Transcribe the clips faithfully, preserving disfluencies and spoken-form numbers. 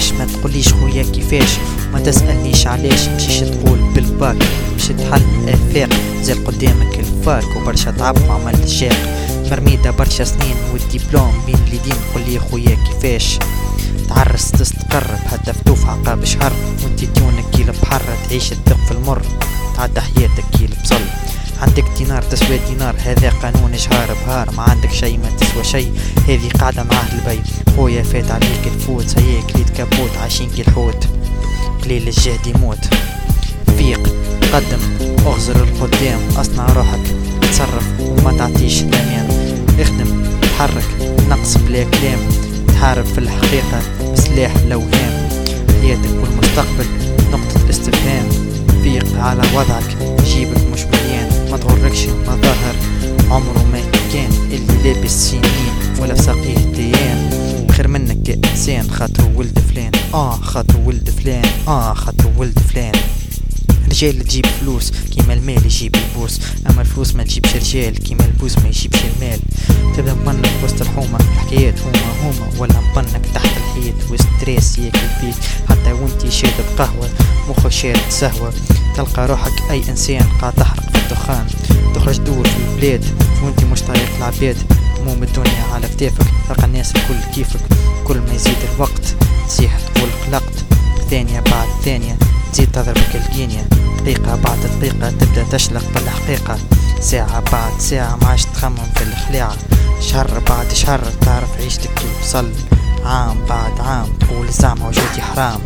كيفاش، ما تقوليش خويا كيفاش، ما تسألنيش علاش. مشيش تقول بالباك باش تحل الافاق، زال قدامك الفارك وبرشا تعب وعمل الشاق. مرميدة برشا سنين والدبلوم بين اليدين، قولي خويا كيفاش تعرس تستقر بهدا فتوف عقاب شهر، وانتي ديونك كي البحر تعيش الدق في المر، تعدى حياتك كي البصل. عندك دينار تسوى دينار، هذا قانون جهار بهار، ما عندك شي ما تسوى شي، هذه قاعدة معاه البي. خويا فات عليك الفوت، هيا كليت كابوت عايشين كي الحوت، قليل الجهد يموت. فيق قدم اغزر القدام، اصنع روحك تصرف وما تعطيش الامان، اخدم تحرك نقص بلا كلام، تحارب في الحقيقة بسلاح الاوهام، حياتك والمستقبل نقطة استفهام. فيق على وضعك جيبك مش مليان، ما تغركش المظاهر عمره ما كان، اللي لابس سنين ولا ساقيه ديان، خير منك انسان خاطر ولد فلان، اه خاطر ولد فلان، اه خاطر ولد فلان. رجال تجيب فلوس كيما المال يجيب البوس، اما الفلوس ما تجيبش رجال كيما البوس ما يجيبش المال. تبدا مبنك وسط الحومة، الحكايات هما هما، ولا مبنك تحت الحيط وستريس ياكل فيك، حتى وانتي شارب قهوة مخك شارب سهوة، تلقى روحك اي انسان قاعد تحرق في الدخان. تخرج دور في البلاد وانتي مش طايق العباد، هموم الدنيا على كتافك، تلقى الناس الكل كيفك، كل ما يزيد الوقت تصيح تقول قلقت، ثانية بعد ثانية تزيد تضربك الجينيا، دقيقة بعد دقيقة تبدأ تشلق بالحقيقة، ساعة بعد ساعة معاش تخمم في الخليعة، شهر بعد شهر تعرف عيشتك كي وصل، عام بعد عام تقول زعما وجودي حرام.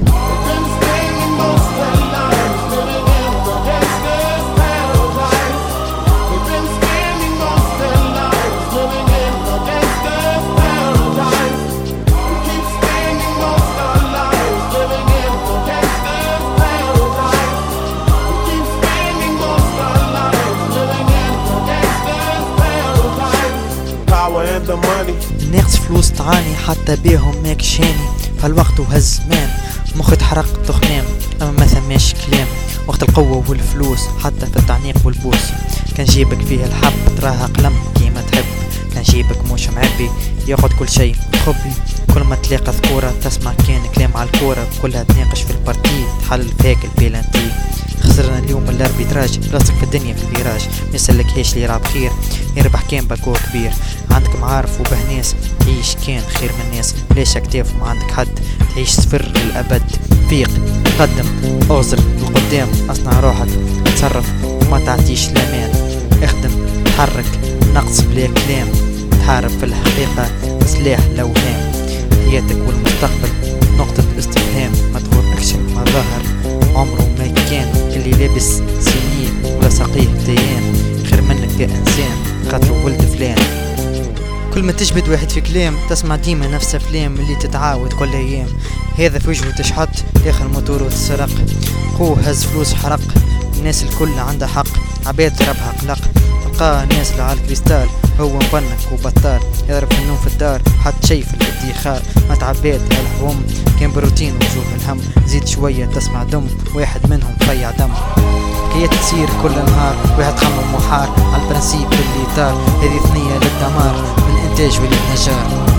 ناقص فلوس تعاني حتى بيهم ماكش هاني، فالوقت وهز زمان مخي تحرق الدخنان، اما ما ثماش كلام وقت القوة والفلوس، حتى في التعنيق والبوس. كان جيبك فيه الحب تراها قلم كيما تحب، كان جيبك مش معبي ياخد كل شيء خبي، كل ما تلاقى ذكورة تسمع كان كلام على الكورة، كلها تناقش في البارتي تحل فيك البيلانتي. خسرنا اليوم الاربيتراج، بلاصتك في الدنيا في الفيراج، مسلك هيش اللي يلعب خير يربح كان باكو كبير، عندك معارف وبهناس عيش كان خير من الناس، ليش اكتاف وما عندك حد تعيش صفر للابد. فيق قدم اغزر القدام، اصنع روحك تصرف وما تعطيش الامان، اخدم تحرك نقص بلا كلام، تحارب في الحقيقة سلاح الاوهام، حياتك والمستقبل نقطة استفهام، ما تغركش المظاهر عمره ما كان، اللي لابس سنين ولا ساقيه ديان، خير منك يا انسان خاطر ولد فلان. كل ما تجبد واحد في كلام تسمع ديما نفس افلام اللي تتعاود كل ايام، هذا في وجهه تشحط داخل موتور وتسرق، قوه هز فلوس حرق، الناس الكل عندها حق، عباد ربها قلق، تلقاه ناس اللي على الكريستال هو مبنك وبطال، يضرب النوم في الدار حط شي في الادخار، ما تعباد هالحوم كان بروتين وجوه الهم، زيد شوية تسمع دم واحد منهم فيع دم، حكايات تصير كل نهار واحد خمم وحار على البرنسيب اللي طار، هذه ثنية للدمار من انتاج وليد نجار.